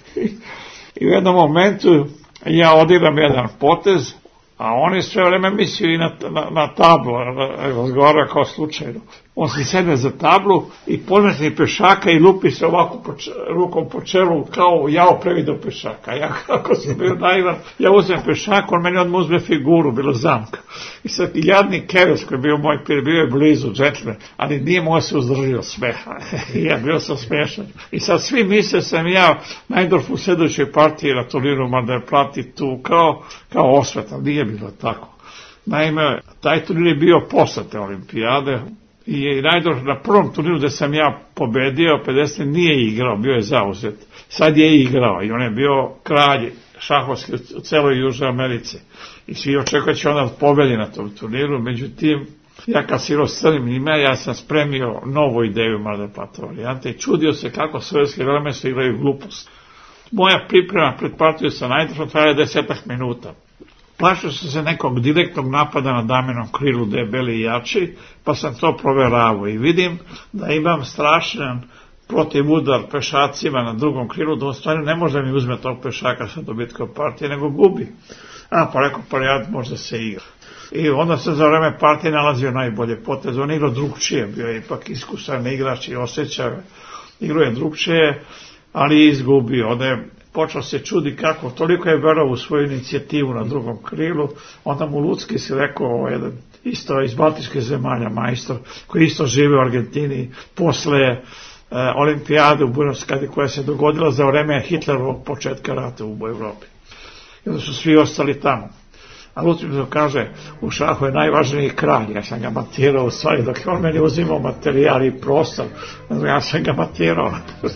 I u jednom momentu ja odigram jedan potez, a oni sve vreme mislio i na, na, na tablu, razgovara kao slučajno. On se sedne za tablu i podmetni pešaka i lupi se ovako po, rukom po čelu kao jao previdio pešaka. Ja kako sam bio naivan, ja uzmem pešak, on meni odmah uzme figuru, bilo zamka. I sad jadni Keres koji je bio moj pir, bio je blizu, džentlmen, ali nije moj se uzdržio smeha. Ja bio sam smešan. I sad svi misle sam ja Najdorf u sljedećoj partiji na turniru, mada je plati tu kao, kao osveta, nije bilo tako. Naime, taj turnir je bio posle te olimpijade, i Najdorf na prvom turniru gde sam ja pobedio, pedeset nije igrao, bio je zauzet. Sad je igrao i on je bio kralj šahovski u celoj Južnoj Americi. I svi očekuju će onda pobedi na tom turniru, međutim, ja kad si rozcrnim ime, ja sam spremio novu ideju Mar Plata varijante i čudio se kako sovjetski velemajstori igraju glupost. Moja priprema pred partiju sa Najdorfom traje desetak minuta. Plašio sam se nekog direktnog napada na damenom krilu debeli i jači, pa sam to proveravao i vidim da imam strašan protiv udar pešacima na drugom krilu, da u stvari ne može mi uzme tog pešaka sa dobitkom partije, nego gubi. A, pa rekao, pa ja možda se igra. I onda se za vreme partije nalazio najbolje poteze. On igrao drugčije, bio je ipak iskusan igrač i osjećao. Igrao je drugčije, ali je izgubio. Onda je počeo se čudi kako, toliko je verovao u svoju inicijativu na drugom krilu, onda mu Lucki si rekao, jedan isto iz baltičke zemalja majstor, koji isto žive u Argentini, posle e, olimpijade u Buenos Aires koja se dogodila za vreme Hitlerovog početka rata u Evropi. I onda su svi ostali tamo. A ultimno kaže, u šahu je najvažniji kralj, ja sam ga matirao u stvari, dok je on meni uzimao materijal i prostor, ja sam ga matirao.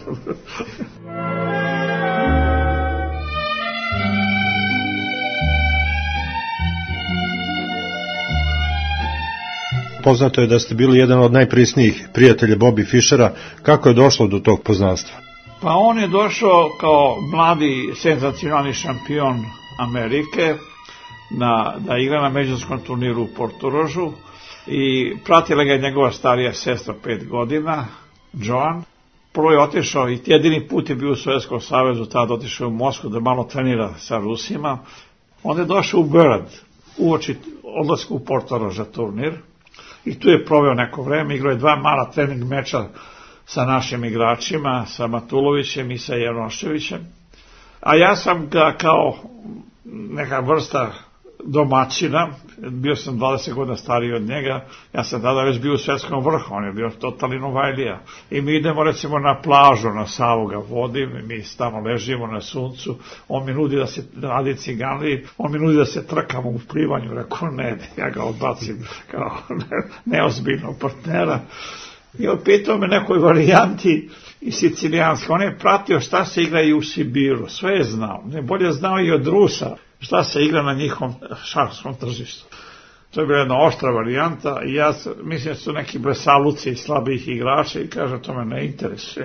Poznato je da ste bili jedan od najprisnijih prijatelja Bobby Fishera. Kako je došlo do tog poznanstva? Pa on je došao kao mladi senzacionalni šampion Amerike na, da igra na međunarodnom turniru u Portorožu i pratila ga je njegova starija sestra pet godina, Joan. Prvo je otišao i jedini put je bio u Sovjetskom savezu, tada otišao u Moskvu da malo trenira sa Rusima. Onda je došao u Beograd, uoči odlasku u Portoroža turnir. I tu je proveo neko vreme, igrao je dva mala trening meča sa našim igračima, sa Matulovićem i sa Janoševićem. A ja sam ga kao neka vrsta domaćina, bio sam dvadeset godina stariji od njega, ja sam tada već bio u svetskom vrhu, on je bio totalni Novajlija. I mi idemo recimo na plažu, na Savu ga vodim, mi tamo ležimo na suncu, on mi nudi da se radi ciganliji, on mi nudi da se trkamo u plivanju, rekao ne, ja ga odbacim kao neozbiljnog partnera. I opitao me nekoj varijanti i sicilijanske, on je pratio šta se igra i u Sibiru, sve je znao, ne bolje znao i od Rusa šta se igra na njihovom šahovskom tržištu. To je bila jedna oštra varijanta i ja mislim da su neki blesaluci i slabih igrača i kaže to me ne interesuje.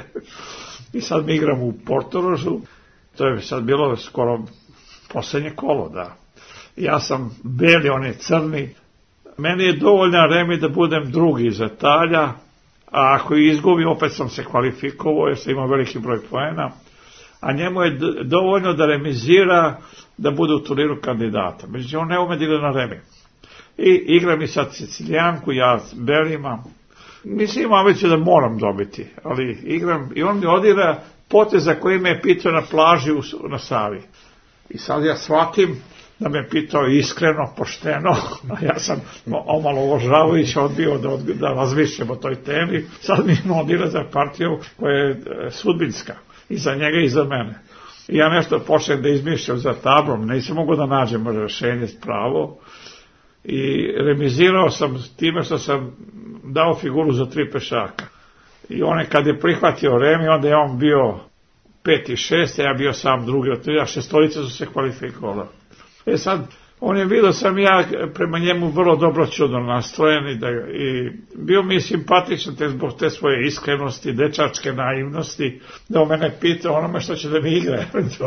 I sad mi igramo u Portorožu, to je sad bilo skoro poslednje kolo, da. Ja sam beli, on je crni, meni je dovoljna remi da budem drugi za Talja, a ako izgubim opet sam se kvalifikovao jer sam imao veliki broj poena, a njemu je dovoljno da remizira da bude u turniru kandidata. Međutim, on ne ume da igra na remi. I igra mi sad Sicilijanku, ja s belima. Mislim, imam već da moram dobiti, ali igram i on mi odira poteza koji me je pitao na plaži u, na Savi. I sad ja shvatim da me pitao iskreno, pošteno, a ja sam omalo uvažavajući odbio da, da razmišljam o toj temi. Sad mi odira za partiju koja je sudbinska. I za njega i za mene. I ja nešto počnem da izmišljam za tablom, nisam mogu da nađem rešenje pravo. I remizirao sam time što sam dao figuru za tri pešaka. I on je kad je prihvatio remi, onda je on bio pet i šest, a ja bio sam drugi od tri, a šestorice su se kvalifikovala. E sad, on je vidio sam ja prema njemu vrlo dobro čudno nastrojen i, da, i bio mi simpatičan te zbog te svoje iskrenosti, dečačke naivnosti, da on mene pita onome što će da mi igra.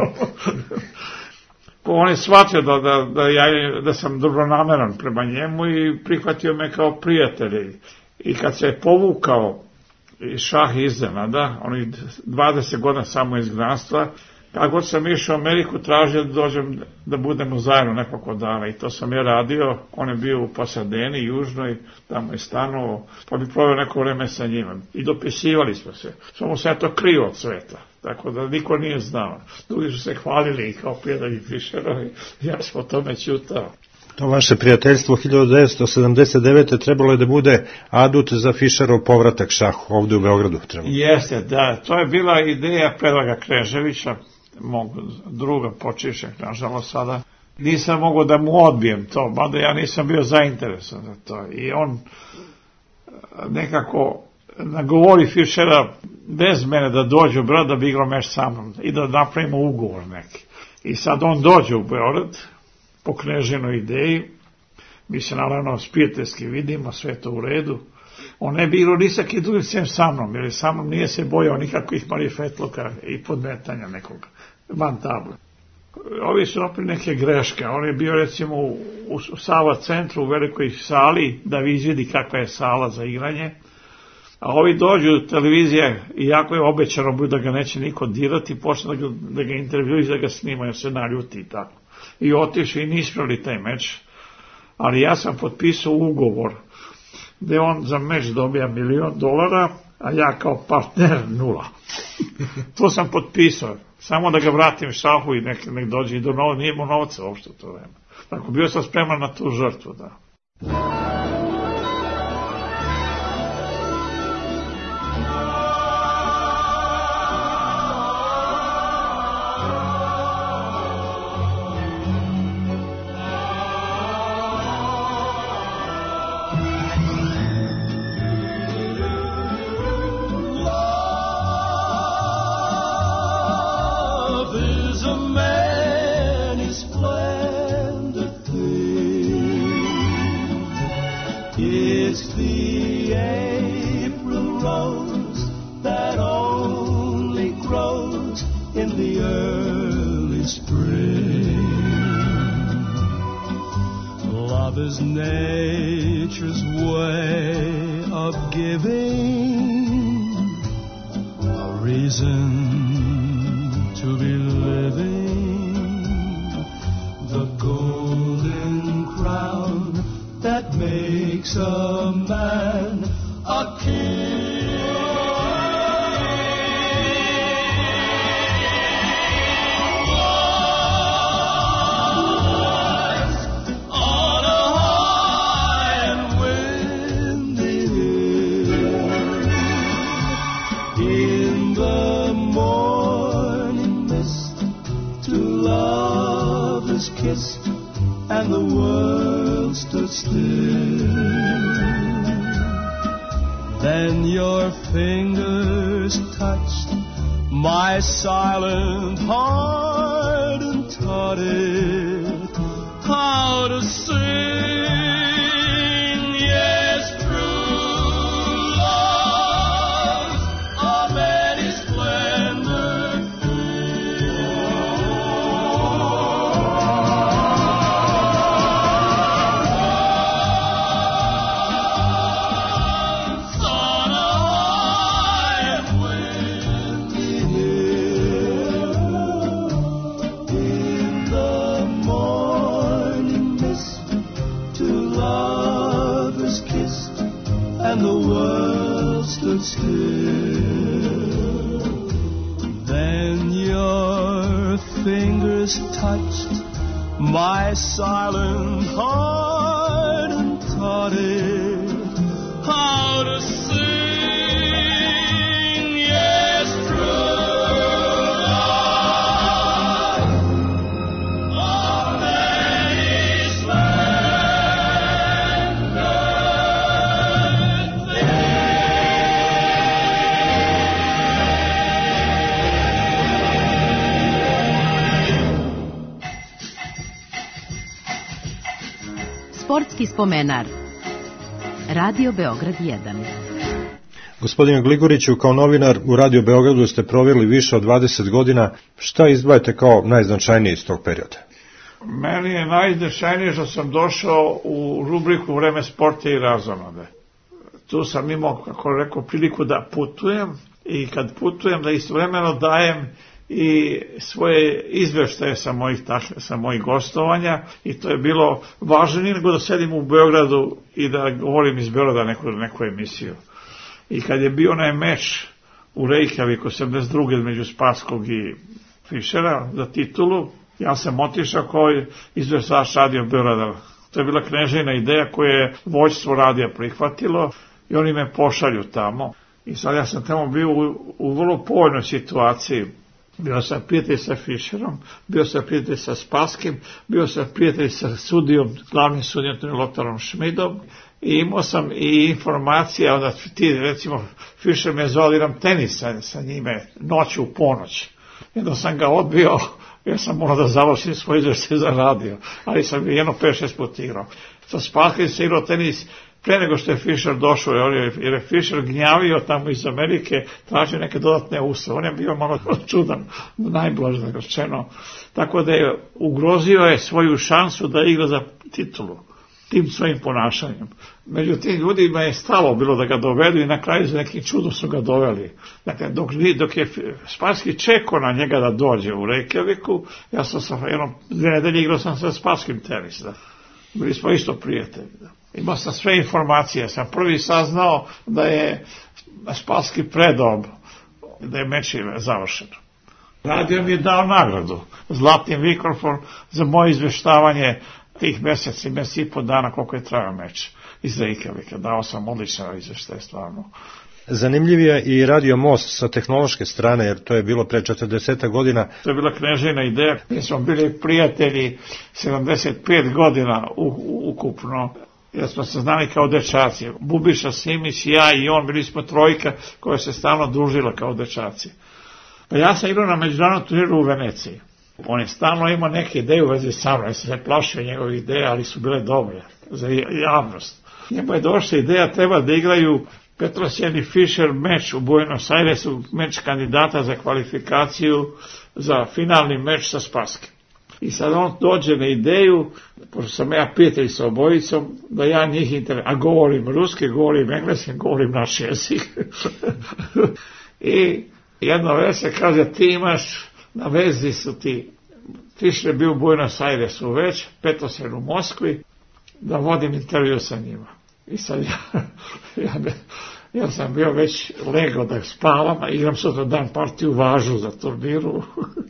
On je shvatio da, da, da, ja, da sam dobronameran prema njemu i prihvatio me kao prijatelj. I kad se je povukao šah iznenada, onih dvadeset godina samo izgnanstva, kako god sam išao u Ameriku, tražio da dođem da budemo zajedno nekoliko dana i to sam je radio. On je bio u Pasadeni, južnoj, tamo je stanovao, pa bi proveo neko vreme sa njima. I dopisivali smo se. Samo se to krio od sveta, tako da niko nije znao. Drugi su se hvalili kao prijatelji Fischerovi, ja sam o tome ćutao. To vaše prijateljstvo hiljadu devetsto sedamdeset devete trebalo je da bude adut za Fischerov povratak šahu ovde u Beogradu. Trebalo. Jeste, da, to je bila ideja Predraga Kneževića, mog druga počivšeg, nažalost sada. Nisam mogao da mu odbijem to, mada ja nisam bio zainteresan za to. I on nekako nagovori Fischera bez mene da dođe u Beograd da bi igrao meč sa mnom i da napravimo ugovor neki. I sad on dođe u Beograd po Knežinoj ideji, mi se naravno prijateljski vidimo, sve to u redu. On ne bi igrao nisaki drugim sem sa mnom, jer sa mnom nije se bojao nikakvih marifetluka i podmetanja nekog van table. Ovi su napravili neke greške. On je bio recimo u, u Sava centru u velikoj sali da vi izvidi kakva je sala za igranje, a ovi dođu u televizije i jako je obećano da ga neće niko dirati, počne da ga, da ga intervjuju i da ga snima, jer se naljuti i tako. I otišli i nisprali taj meč, ali ja sam potpisao ugovor gde on za meč dobija milion dolara, a ja kao partner nula. To sam potpisao, samo da ga vratim šahu i nek, nek dođe i do novo, nije imao novca uopšte to vreme. Tako bio sam spreman na tu žrtvu, da. in the early spring. Love is nature's way of giving a reason to be living, the golden crown that makes a man a king. Kissed and the world stood still. Then your fingers touched my silent heart and taught it how to sing. Yes, true love's a many splendor thing. And the world stood still. Then your fingers touched my silent heart and taught it how to sing. Yes, true love, a many splendor. Sportski spomenar. Radio Beograd jedan. Gospodine Gligoriću, kao novinar u Radio Beogradu ste proveli više od dvadeset godina. Šta izdvajate kao najznačajnije iz tog perioda? Meni je najznačajnije što sam došao u rubriku Vreme sporta i razonode. Tu sam imao, kako rekao, priliku da putujem i kad putujem da istovremeno dajem i svoje izveštaje sa mojih, sa mojih gostovanja i to je bilo važno nego da sedim u Beogradu i da govorim iz Beograda neku, neku emisiju. I kad je bio onaj meč u Reykjaviku osamdeset druge među Spasskog i Fischera za titulu, ja sam otišao kao izveštač Radio Beograda. To je bila knežina ideja koju je vođstvo radija prihvatilo i oni me pošalju tamo. I sad ja sam tamo bio u, u vrlo povoljnoj situaciji. Bio sam prijatelj sa Fischerom, bio sam prijatelj sa Spasskim, bio sam prijatelj sa sudijom, glavnim sudijom Lotarom Schmidom i imao sam i informacije, onda ti, recimo, Fischer me zvao da igram tenis sa, sa njime noću u ponoć. Jedno sam ga odbio, jer sam morao da završim svoj izveštaj za radio, ali sam jedno pet šest put igrao. Sa Spasskim se igrao tenis pre nego što je Fischer došao, jer je Fischer gnjavio tamo iz Amerike, tražio neke dodatne uslove. On je bio malo čudan, najblaže rečeno. Tako da je ugrozio je svoju šansu da igra za titulu tim svojim ponašanjem. Međutim, ljudima je stalo bilo da ga dovedu i na kraju za nekim čudom su ga doveli. Dakle, dok, dok je Spasski čekao na njega da dođe u Reykjaviku, ja sam sa jednom dve nedelje igrao sam sa Spasskim tenis. Da. Bili smo isto prijatelji. Da. Imao sam sve informacije, sam prvi saznao da je Spasski predao, da je meč završen. Radio mi je dao nagradu, zlatni mikrofon za moje izveštavanje tih mjeseci, mjeseci i po dana koliko je trajao meč iz Reykjavika. Dao sam odlično izveštaj, stvarno. Zanimljiv je i Radio Most sa tehnološke strane, jer to je bilo pre četrdeset godina. To je bila knežina ideja. Mi smo bili prijatelji sedamdeset pet godina u, u, ukupno. Jer smo se znali kao dečaci. Bubiša Simić, ja i on, bili smo trojka koja se stalno družila kao dečaci. Pa ja sam igrao na međunarodnom turniru u Veneciji. On je stalno imao neke ideje u vezi sa mnom. Ja sam se plašio njegove ideje, ali su bile dobre za javnost. Njemu je došla ideja, treba da igraju Petrosjan i Fischer meč u Buenos Airesu, meč kandidata za kvalifikaciju za finalni meč sa Spaskim. I sad on dođe na ideju, pošto sam ja prijatelj sa obojicom, da ja njih inter... a govorim ruski, govorim engleski, govorim naš jezik. I jedno veze kaže, ti imaš, na vezi su ti, Fischer je bio u Buenos Airesu već, Petrosjan u Moskvi, da vodim intervju sa njima. I sad ja, ja, ne, ja sam bio već legao da spavam, a igram sutra dan partiju važu za turniru.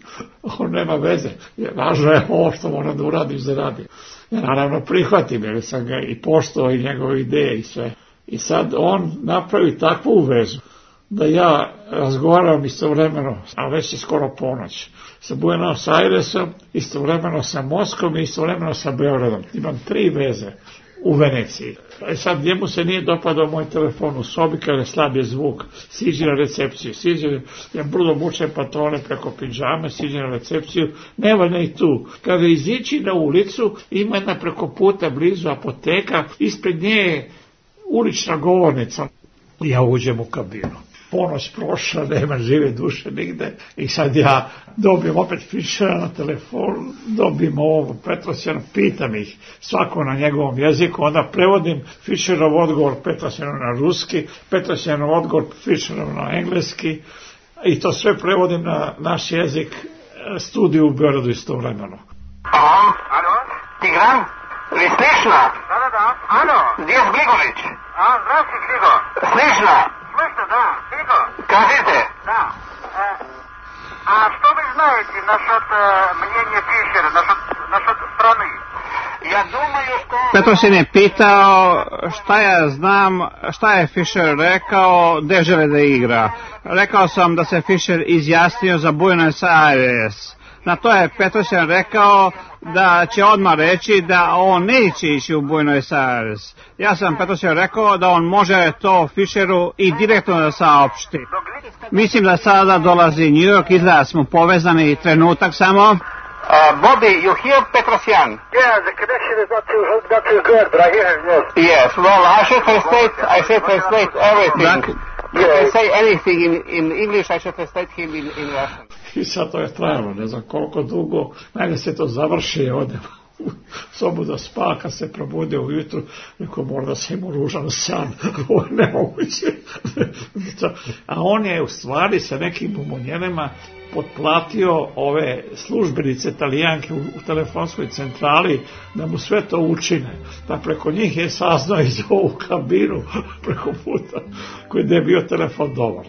On nema veze. Važno je ovo što moram da uradim za radio. Ja naravno prihvatim, jer sam ga i poštovao i njegove ideje i sve. I sad on napravi takvu vezu da ja razgovaram istovremeno, a već je skoro ponoć, sa Buenos Airesom, istovremeno sa Moskvom i istovremeno sa Beogradom. Imam tri veze u Veneciji. E sad, njemu se nije dopadao moj telefon u sobi kada je slab je zvuk. Siđe na recepciju, siđe, ja brdo mučem patrone preko pidžame, siđe na recepciju, nema ne i tu. Kada izići na ulicu, ima jedna preko puta blizu apoteka, ispred nje je ulična govornica. Ja uđem u kabinu. Ponoć prošla, nema žive duše nigde i sad ja dobijem opet Fischera na telefon, dobijem ovo, Petrosjan, pitam ih svako na njegovom jeziku, onda prevodim Fischerov odgovor Petrosjanu na ruski, Petrosjanov odgovor Fischerov na engleski i to sve prevodim na naš jezik, studiju u Beogradu istovremeno. Alo, alo, Tigran, li slišna? Da, da, da, alo, gdje je Gligorić? A, zdrasti, Figo. Slišna? Слышно, да, Фиго. Скажите. Да. Э, а что вы знаете насчет э, мнения Фишера, насчет, насчет страны? Я думаю, что... Petrosjan je pitao šta ja znam, šta je Fischer rekao, gde žele da igra. Rekao sam da se Fischer izjasnio za Buenos Aires. Na to je Petrosjan rekao da će odmah reći da on neće ići u Buenos Aires. Ja sam Petrosjan rekao da on može to Fischeru i direktno da saopšti. Mislim da sada dolazi New York, izgleda smo povezani trenutak samo. Uh, Bobby, you hear Petrosyan? Yeah, the connection is not too, not too good, but I hear him, yes. Yes, well, I should translate, I should translate everything. You can say anything in, in English, I should translate him in, in Russian. I sad to je trajalo, ne znam koliko dugo, najde se to završi, odem u sobu da spa, kad se probudio ujutru, neko možda se imao ružan san, ovo je nemoguće. A on je u stvari sa nekim bumonjenima potplatio ove službenice Italijanke u, u telefonskoj centrali da mu sve to učine. Da preko njih je saznao iz ovu kabinu preko puta koji je bio telefon dobar.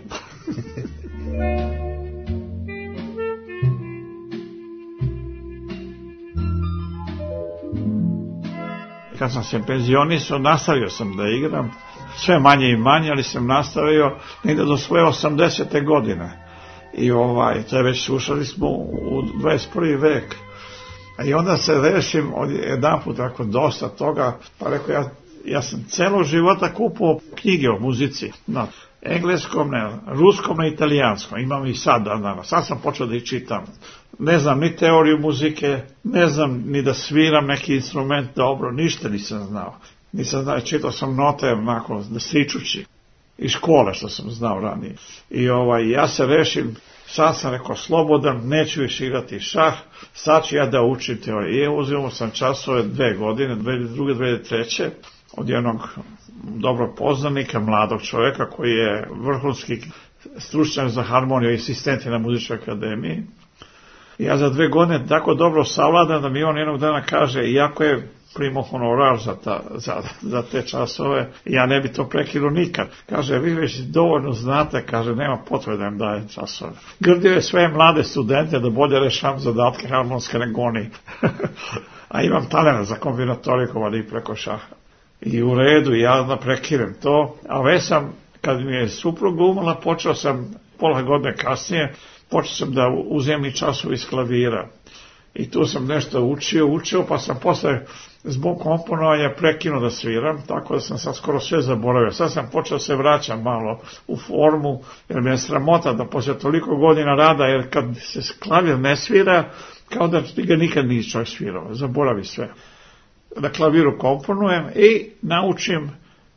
Kad sam se penzionisao, nastavio sam da igram, sve manje i manje, ali sam nastavio negdje do svoje osamdesete godine. I ovaj, to je već slušali smo u dvadeset prvi vek. I onda se rešim od jedan put, ako dosta toga, pa rekao, ja, ja sam celo života kupao knjige o muzici, na engleskom, ne, ruskom, ne, italijanskom, imam i sad, danas. Sad sam počeo da ih čitam. Ne znam ni teoriju muzike, ne znam ni da sviram neki instrument dobro, ništa nisam znao. Nisam znao, čitao sam note, onako, da svičući. Iz škole što sam znao ranije. I ovaj, ja se rešim, sad sam rekao slobodan, neću više igrati šah, sad ću ja da učim teoriju. I uzimao sam časove dve godine, dve hiljade druge, dve hiljade treće od jednog dobro poznanika, mladog čovjeka koji je vrhunski stručnjak za harmoniju i asistent na muzičkoj akademiji. I ja za dve godine tako dobro savladam da mi on jednog dana kaže, iako je primao honorar za, ta, za, za te časove, ja ne bi to prekinuo nikad. Kaže, vi već dovoljno znate, kaže, nema potrebe da im dajem časove. Grdio je sve mlade studente da bolje rešam zadatke harmonske nego oni. A imam talent za kombinatoriku, ali i preko šaha. I u redu, ja da prekinem to. A već sam, kad mi je supruga umrla, počeo sam, pola godine kasnije, počeo sam da uzem i časove iz klavira. I tu sam nešto učio, učio, pa sam posle zbog komponovanja prekinuo da sviram, tako da sam sad skoro sve zaboravio. Sad sam počeo se vraćam malo u formu, jer mi je sramota da posle toliko godina rada, jer kad se klavir ne svira, kao da ga nikad nisi čovjek svirao, zaboravi sve. Na klaviru komponujem i naučim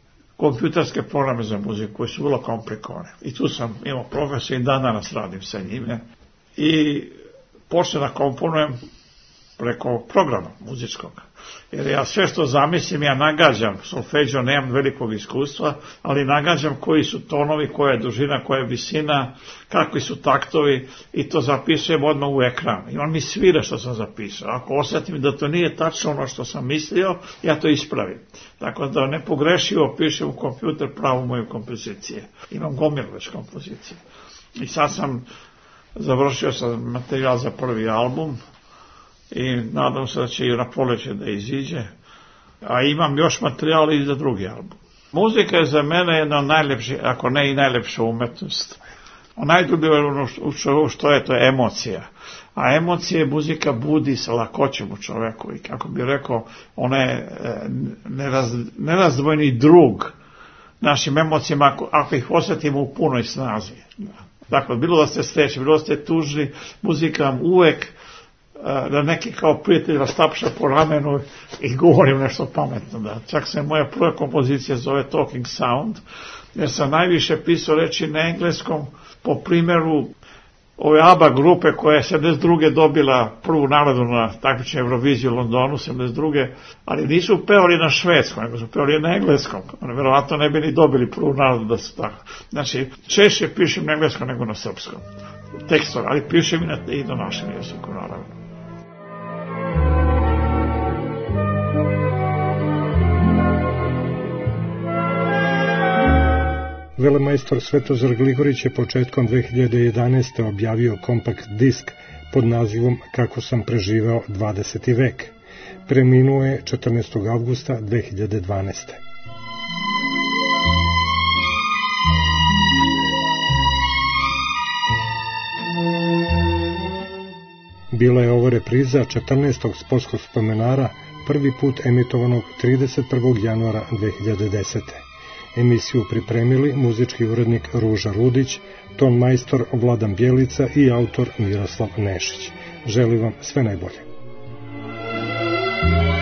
kompjuterske programe za muziku koji su vrlo komplikovane. I tu sam imao profesiju i dan danas radim sa njime. I počnem da komponujem preko programa muzičkog. Jer ja sve što zamislim, ja nagađam, solfeđo nemam velikog iskustva, ali nagađam koji su tonovi, koja je dužina, koja je visina, kakvi su taktovi i to zapisujem odmah u ekran. I on mi svira što sam zapisao. Ako osjetim da to nije tačno ono što sam mislio, ja to ispravim. Tako da nepogrešivo pišem u kompjuter pravu moju kompozicije. Imam gomilu već kompozicije. I sad sam završio sam materijal za prvi album, i nadam se da će i na proleće da iziđe, a imam još materijal i za drugi album. Muzika je za mene jedna od najlepših, ako ne i najlepša umetnost. Najdublje ono što, što je, to je emocija. A emocije muzika budi sa lakoćem u čoveku i kako bi rekao, ona je neraz, nerazdvojni drug našim emocijama ako, ako ih osjetimo u punoj snazi. Dakle, bilo da ste srećni, bilo da ste tužni, muzika vam uvek da neki kao prijatelj vas tapša po ramenu i govorim nešto pametno. Da. Čak se moja prva kompozicija zove Talking Sound, jer sam najviše pisao reči na engleskom po primjeru ove ABBA grupe koja je sedamdeset druge dobila prvu nagradu na takmičenju Euroviziji u Londonu, sedamdeset druge ali nisu pevali na švedskom, nego su pevali na engleskom. Oni verovatno ne bi ni dobili prvu nagradu da su tako. Znači, češće pišem na engleskom nego na srpskom. Tekstove, ali pišem i na, i na našem jeziku, naravno. Velemajstor Svetozar Gligorić je početkom dve hiljade jedanaeste. objavio kompakt disk pod nazivom Kako sam preživeo dvadeseti vek. Preminuo je četrnaestog avgusta dve hiljade dvanaeste. Bila je ovo repriza četrnaestog sportskog spomenara, prvi put emitovanog trideset prvog januara dve hiljade desete. Emisiju pripremili muzički urednik Ruža Rudić, ton majstor Vladan Bjelica i autor Miroslav Nešić. Želim vam sve najbolje.